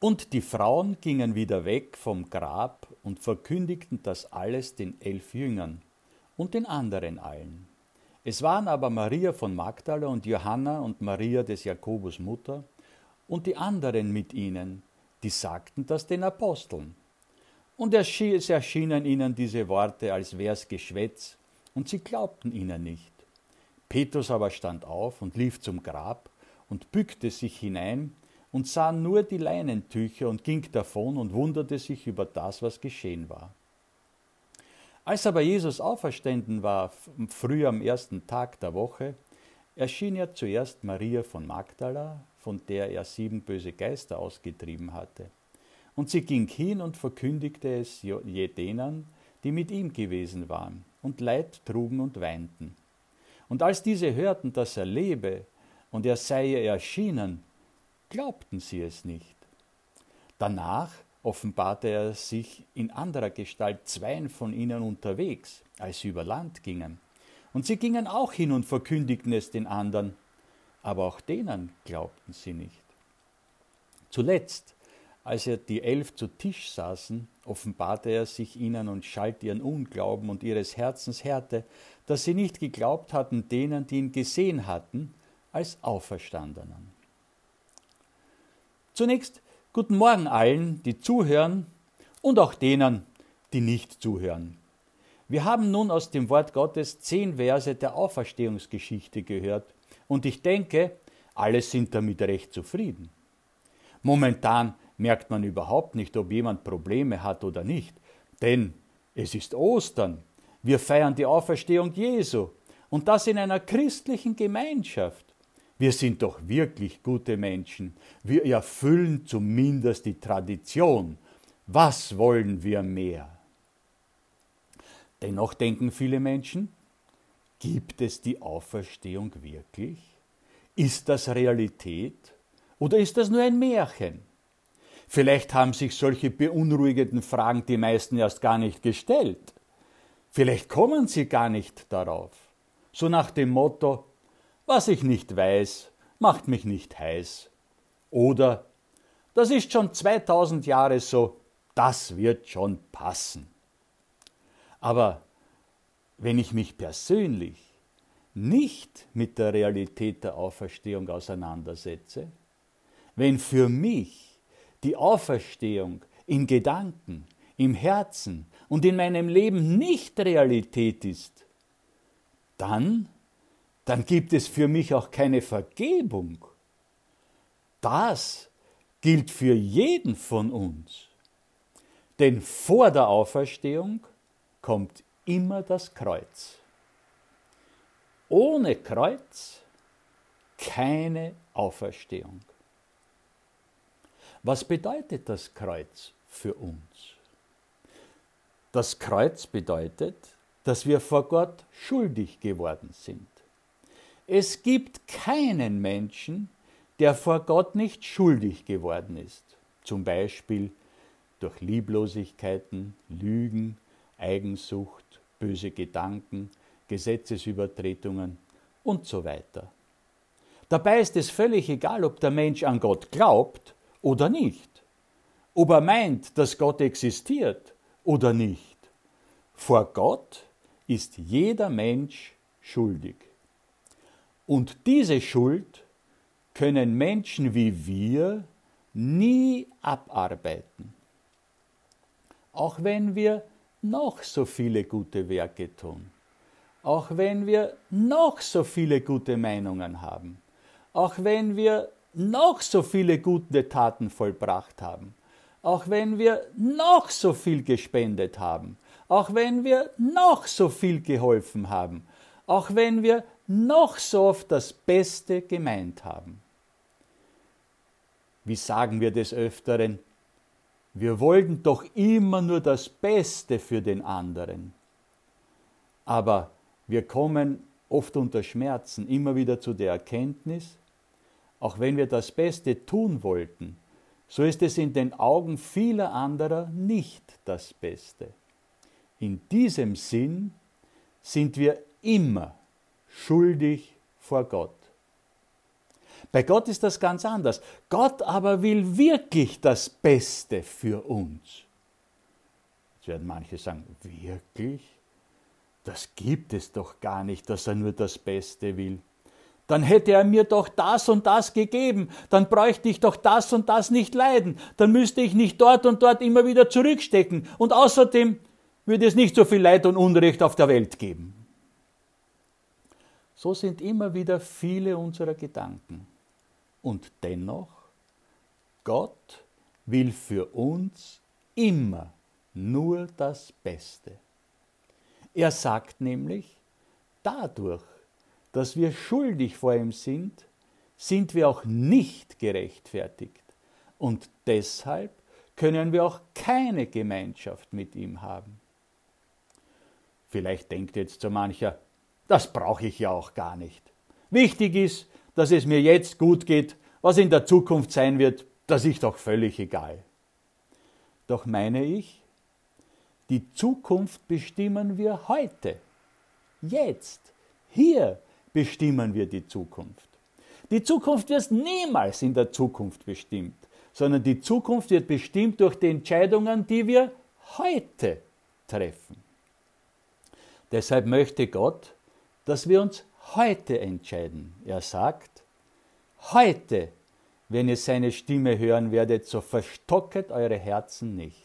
Und die Frauen gingen wieder weg vom Grab und verkündigten das alles den 11 Jüngern und den anderen allen. Es waren aber Maria von Magdala und Johanna und Maria des Jakobus Mutter und die anderen mit ihnen, die sagten das den Aposteln. Und es erschienen ihnen diese Worte, als wär's Geschwätz, und sie glaubten ihnen nicht. Petrus aber stand auf und lief zum Grab und bückte sich hinein und sah nur die Leinentücher und ging davon und wunderte sich über das, was geschehen war. Als aber Jesus auferstanden war, früh am ersten Tag der Woche, erschien er zuerst Maria von Magdala, von der er 7 böse Geister ausgetrieben hatte. Und sie ging hin und verkündigte es denen, die mit ihm gewesen waren, und Leid trugen und weinten. Und als diese hörten, dass er lebe und er sei ihr erschienen, glaubten sie es nicht. Danach offenbarte er sich in anderer Gestalt 2 von ihnen unterwegs, als sie über Land gingen. Und sie gingen auch hin und verkündigten es den anderen, aber auch denen glaubten sie nicht. Zuletzt, als die 11 zu Tisch saßen, offenbarte er sich ihnen und schalt ihren Unglauben und ihres Herzens Härte, dass sie nicht geglaubt hatten denen, die ihn gesehen hatten, als Auferstandenen. Zunächst guten Morgen allen, die zuhören und auch denen, die nicht zuhören. Wir haben nun aus dem Wort Gottes 10 Verse der Auferstehungsgeschichte gehört und ich denke, alle sind damit recht zufrieden. Momentan merkt man überhaupt nicht, ob jemand Probleme hat oder nicht, denn es ist Ostern. Wir feiern die Auferstehung Jesu und das in einer christlichen Gemeinschaft. Wir sind doch wirklich gute Menschen. Wir erfüllen zumindest die Tradition. Was wollen wir mehr? Dennoch denken viele Menschen, gibt es die Auferstehung wirklich? Ist das Realität oder ist das nur ein Märchen? Vielleicht haben sich solche beunruhigenden Fragen die meisten erst gar nicht gestellt. Vielleicht kommen sie gar nicht darauf. So nach dem Motto, was ich nicht weiß, macht mich nicht heiß. Oder, das ist schon 2000 Jahre so, das wird schon passen. Aber wenn ich mich persönlich nicht mit der Realität der Auferstehung auseinandersetze, wenn für mich die Auferstehung in Gedanken, im Herzen und in meinem Leben nicht Realität ist, dann gibt es für mich auch keine Vergebung. Das gilt für jeden von uns. Denn vor der Auferstehung kommt immer das Kreuz. Ohne Kreuz keine Auferstehung. Was bedeutet das Kreuz für uns? Das Kreuz bedeutet, dass wir vor Gott schuldig geworden sind. Es gibt keinen Menschen, der vor Gott nicht schuldig geworden ist. Zum Beispiel durch Lieblosigkeiten, Lügen, Eigensucht, böse Gedanken, Gesetzesübertretungen und so weiter. Dabei ist es völlig egal, ob der Mensch an Gott glaubt oder nicht, ob er meint, dass Gott existiert oder nicht. Vor Gott ist jeder Mensch schuldig. Und diese Schuld können Menschen wie wir nie abarbeiten. Auch wenn wir noch so viele gute Werke tun, auch wenn wir noch so viele gute Meinungen haben, auch wenn wir noch so viele gute Taten vollbracht haben, auch wenn wir noch so viel gespendet haben, auch wenn wir noch so viel geholfen haben, auch wenn wir noch so oft das Beste gemeint haben. Wie sagen wir des Öfteren? Wir wollten doch immer nur das Beste für den anderen. Aber wir kommen oft unter Schmerzen immer wieder zu der Erkenntnis, auch wenn wir das Beste tun wollten, so ist es in den Augen vieler anderer nicht das Beste. In diesem Sinn sind wir immer schuldig vor Gott. Bei Gott ist das ganz anders. Gott aber will wirklich das Beste für uns. Jetzt werden manche sagen, wirklich? Das gibt es doch gar nicht, dass er nur das Beste will. Dann hätte er mir doch das und das gegeben, dann bräuchte ich doch das und das nicht leiden, dann müsste ich nicht dort und dort immer wieder zurückstecken und außerdem würde es nicht so viel Leid und Unrecht auf der Welt geben. So sind immer wieder viele unserer Gedanken. Und dennoch, Gott will für uns immer nur das Beste. Er sagt nämlich, dadurch, dass wir schuldig vor ihm sind, sind wir auch nicht gerechtfertigt. Und deshalb können wir auch keine Gemeinschaft mit ihm haben. Vielleicht denkt jetzt so mancher, das brauche ich ja auch gar nicht. Wichtig ist, dass es mir jetzt gut geht, was in der Zukunft sein wird, das ist doch völlig egal. Doch meine ich, die Zukunft bestimmen wir heute. Jetzt, hier bestimmen wir die Zukunft. Die Zukunft wird niemals in der Zukunft bestimmt, sondern die Zukunft wird bestimmt durch die Entscheidungen, die wir heute treffen. Deshalb möchte Gott, dass wir uns heute entscheiden. Er sagt, heute, wenn ihr seine Stimme hören werdet, so verstocket eure Herzen nicht.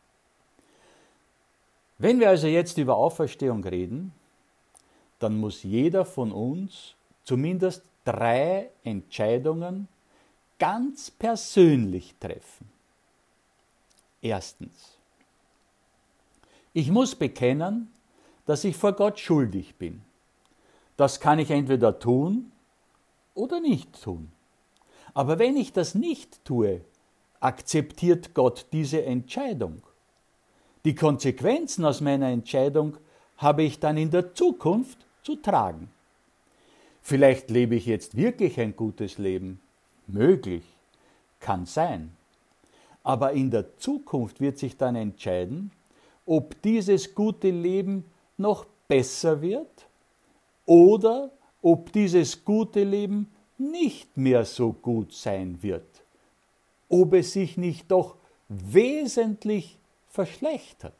Wenn wir also jetzt über Auferstehung reden, dann muss jeder von uns zumindest 3 Entscheidungen ganz persönlich treffen. Erstens, ich muss bekennen, dass ich vor Gott schuldig bin. Das kann ich entweder tun oder nicht tun. Aber wenn ich das nicht tue, akzeptiert Gott diese Entscheidung. Die Konsequenzen aus meiner Entscheidung habe ich dann in der Zukunft zu tragen. Vielleicht lebe ich jetzt wirklich ein gutes Leben. Möglich. Kann sein. Aber in der Zukunft wird sich dann entscheiden, ob dieses gute Leben noch besser wird oder ob dieses gute Leben nicht mehr so gut sein wird. Ob es sich nicht doch wesentlich verschlechtert.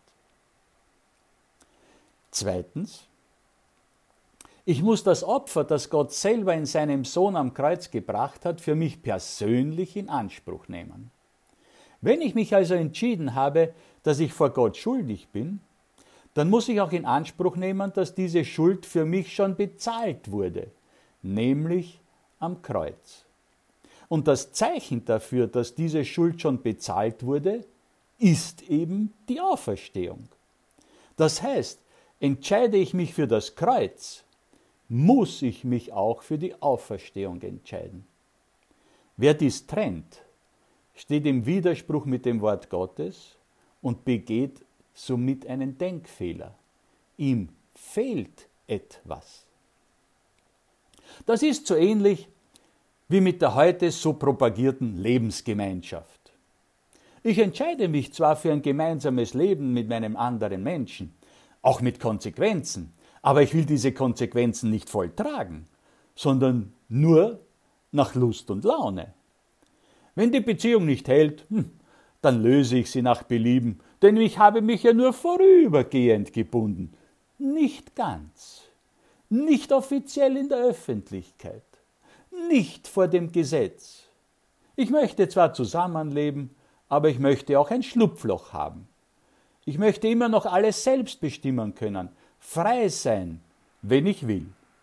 Zweitens, ich muss das Opfer, das Gott selber in seinem Sohn am Kreuz gebracht hat, für mich persönlich in Anspruch nehmen. Wenn ich mich also entschieden habe, dass ich vor Gott schuldig bin, dann muss ich auch in Anspruch nehmen, dass diese Schuld für mich schon bezahlt wurde, nämlich am Kreuz. Und das Zeichen dafür, dass diese Schuld schon bezahlt wurde, ist eben die Auferstehung. Das heißt, entscheide ich mich für das Kreuz, muss ich mich auch für die Auferstehung entscheiden. Wer dies trennt, steht im Widerspruch mit dem Wort Gottes und begeht somit einen Denkfehler. Ihm fehlt etwas. Das ist so ähnlich wie mit der heute so propagierten Lebensgemeinschaft. Ich entscheide mich zwar für ein gemeinsames Leben mit meinem anderen Menschen, auch mit Konsequenzen, aber ich will diese Konsequenzen nicht volltragen, sondern nur nach Lust und Laune. Wenn die Beziehung nicht hält, dann löse ich sie nach Belieben, denn ich habe mich ja nur vorübergehend gebunden. Nicht ganz, nicht offiziell in der Öffentlichkeit, nicht vor dem Gesetz. Ich möchte zwar zusammenleben, aber ich möchte auch ein Schlupfloch haben. Ich möchte immer noch alles selbst bestimmen können, frei sein, wenn ich will.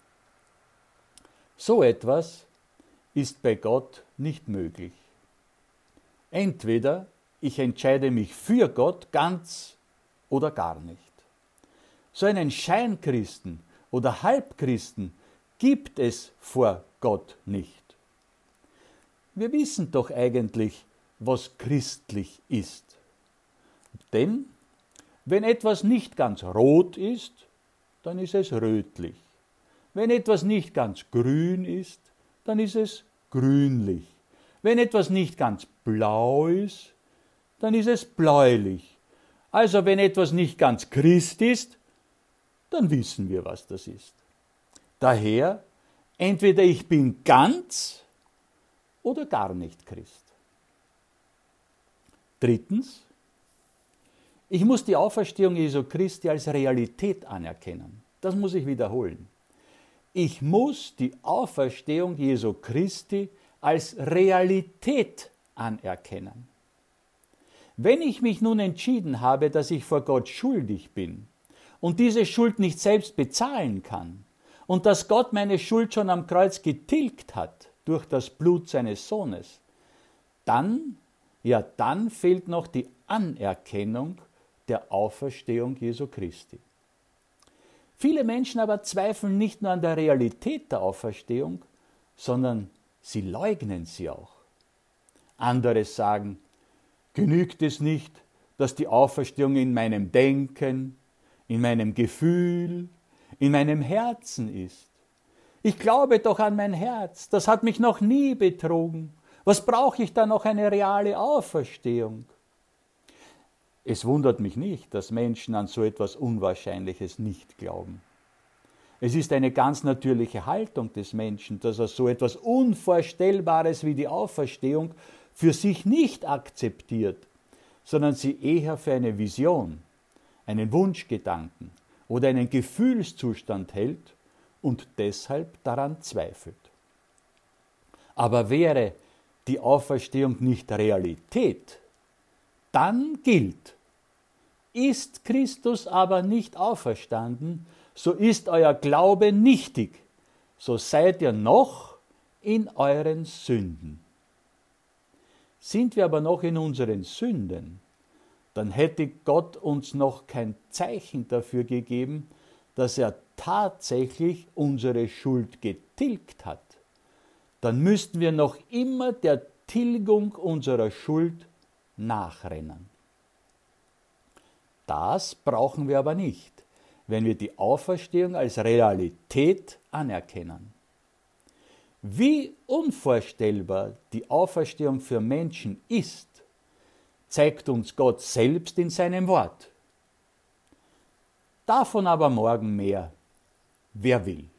So etwas ist bei Gott nicht möglich. Entweder ich entscheide mich für Gott ganz oder gar nicht. So einen Scheinchristen oder Halbchristen gibt es vor Gott nicht. Wir wissen doch eigentlich, was christlich ist. Denn wenn etwas nicht ganz rot ist, dann ist es rötlich. Wenn etwas nicht ganz grün ist, dann ist es grünlich. Wenn etwas nicht ganz blau ist, dann ist es bläulich. Also wenn etwas nicht ganz Christ ist, dann wissen wir, was das ist. Daher, entweder ich bin ganz oder gar nicht Christ. Drittens, ich muss die Auferstehung Jesu Christi als Realität anerkennen. Das muss ich wiederholen. Ich muss die Auferstehung Jesu Christi als Realität anerkennen. Wenn ich mich nun entschieden habe, dass ich vor Gott schuldig bin und diese Schuld nicht selbst bezahlen kann und dass Gott meine Schuld schon am Kreuz getilgt hat durch das Blut seines Sohnes, dann fehlt noch die Anerkennung der Auferstehung Jesu Christi. Viele Menschen aber zweifeln nicht nur an der Realität der Auferstehung, sondern sie leugnen sie auch. Andere sagen, genügt es nicht, dass die Auferstehung in meinem Denken, in meinem Gefühl, in meinem Herzen ist? Ich glaube doch an mein Herz, das hat mich noch nie betrogen. Was brauche ich da noch eine reale Auferstehung? Es wundert mich nicht, dass Menschen an so etwas Unwahrscheinliches nicht glauben. Es ist eine ganz natürliche Haltung des Menschen, dass er so etwas Unvorstellbares wie die Auferstehung für sich nicht akzeptiert, sondern sie eher für eine Vision, einen Wunschgedanken oder einen Gefühlszustand hält und deshalb daran zweifelt. Aber wäre die Auferstehung nicht Realität, dann gilt: Ist Christus aber nicht auferstanden, so ist euer Glaube nichtig, so seid ihr noch in euren Sünden. Sind wir aber noch in unseren Sünden, dann hätte Gott uns noch kein Zeichen dafür gegeben, dass er tatsächlich unsere Schuld getilgt hat. Dann müssten wir noch immer der Tilgung unserer Schuld nachrennen. Das brauchen wir aber nicht, wenn wir die Auferstehung als Realität anerkennen. Wie unvorstellbar die Auferstehung für Menschen ist, zeigt uns Gott selbst in seinem Wort. Davon aber morgen mehr, wer will.